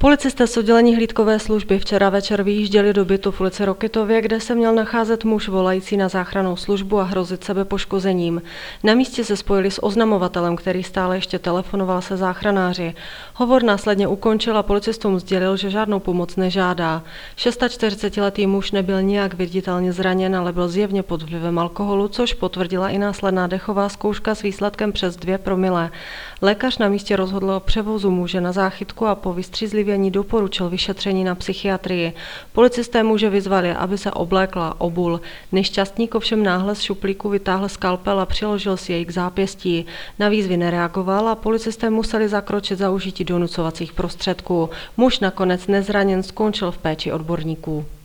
Policisté z oddělení hlídkové služby včera večer vyjížděli do bytu v ulici Rokytově, kde se měl nacházet muž volající na záchrannou službu a hrozit sebepoškozením. Na místě se spojili s oznamovatelem, který stále ještě telefonoval se záchranáři. Hovor následně ukončil a policistům sdělil, že žádnou pomoc nežádá. 46letý muž nebyl nijak viditelně zraněn, ale byl zjevně pod vlivem alkoholu, což potvrdila i následná dechová zkouška s výsledkem přes 2 promile. Lékař na místě rozhodl o převozu muže na záchytku a po vystřízlivění doporučil vyšetření na psychiatrii. Policisté muže vyzvali, aby se oblékl a obul. Nešťastník ovšem náhle z šuplíku vytáhl skalpel a přiložil si jej k zápěstí. Na výzvy nereagoval a policisté museli zakročit za užití donucovacích prostředků. Muž nakonec nezraněn skončil v péči odborníků.